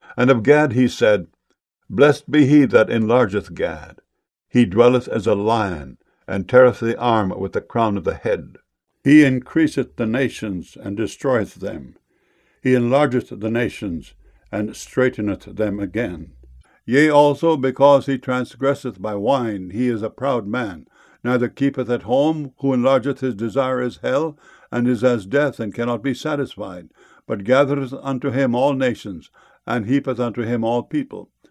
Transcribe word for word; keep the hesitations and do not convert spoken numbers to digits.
And of Gad he said, Blessed be he that enlargeth Gad. He dwelleth as a lion, and teareth the arm with the crown of the head. He increaseth the nations, and destroyeth them. He enlargeth the nations, and straiteneth them again. Yea, also, because he transgresseth by wine, he is a proud man, neither keepeth at home, who enlargeth his desire as hell, and is as death, and cannot be satisfied, but gathereth unto him all nations, and heapeth unto him all people.